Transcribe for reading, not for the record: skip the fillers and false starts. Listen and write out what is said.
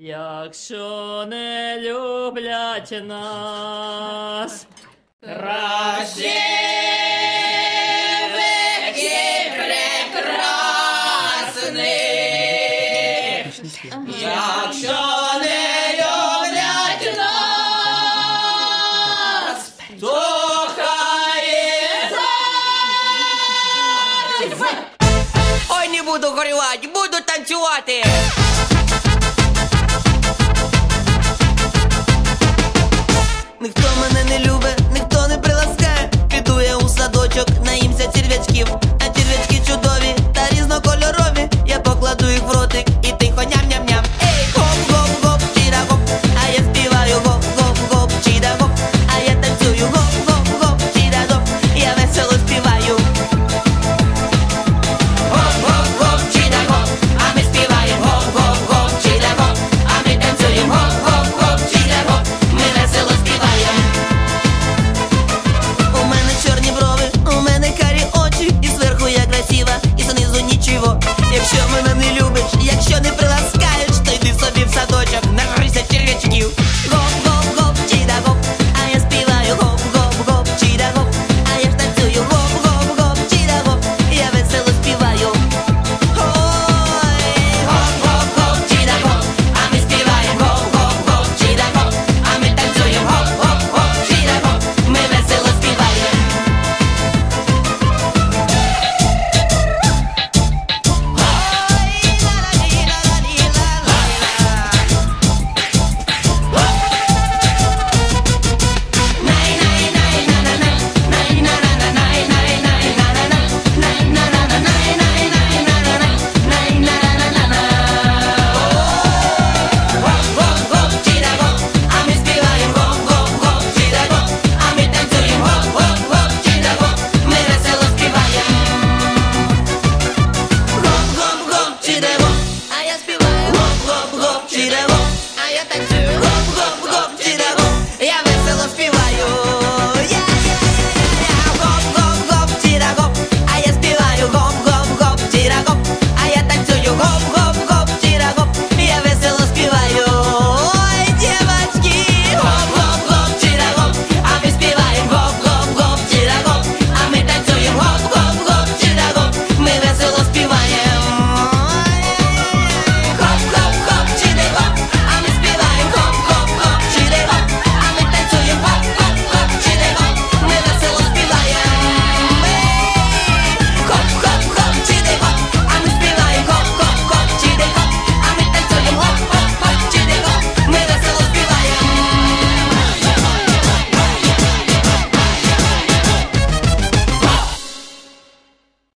Якщо не люблять нас, краще якщо не люблять нас, то хай Ой, не буду горювати, буду танцювати. Ніхто мене не любить, ніхто не приласкає. Піду я у садочок, наїмся черв'ячків. А черв'ячки чудові та різнокольорові. Я покладу їх в ротик і тихо ням-ням-ням. Ей, гоп-гоп-гоп, чіда-гоп, а я співаю гоп-гоп-гоп, чіда-гоп, а я танцюю гоп-гоп-гоп, чіда-гоп, я весело співаю. Гоп-гоп-гоп, чіда-гоп, а ми співаємо гоп-гоп-гоп, чіда-гоп, а ми танцюємо гоп-гоп-гоп, чіда-гоп, ми весело співаємо. У мене чорні брови, у мене карі очі, і зверху я красива, і знизу нічого. Якщо мене не любиш, якщо не приласкаєш, то йди собі в садочок, нагрися черв'ячків. Гоп-гоп-гоп, чіда-гоп, а я співаю гоп-гоп-гоп, чіда-гоп, а я ж танцюю гоп-гоп-гоп, чіда-гоп, я весело співаю. Ой, гоп-гоп-гоп, чіда-гоп, а ми співаємо гоп-гоп-гоп, чіда-гоп, а ми танцюємо гоп-гоп-гоп, чіда-гоп, ми весело співаємо. Гоп-гоп-гоп, чіда-гоп, а ми співаємо гоп-гоп-гоп, чіда-гоп, а ми танцюємо гоп-гоп-гоп, чіда-гоп, ми весело співаємо. Гоп-гоп-гоп, чіда-гоп, а я співаю гоп-гоп-гоп, чіда-гоп.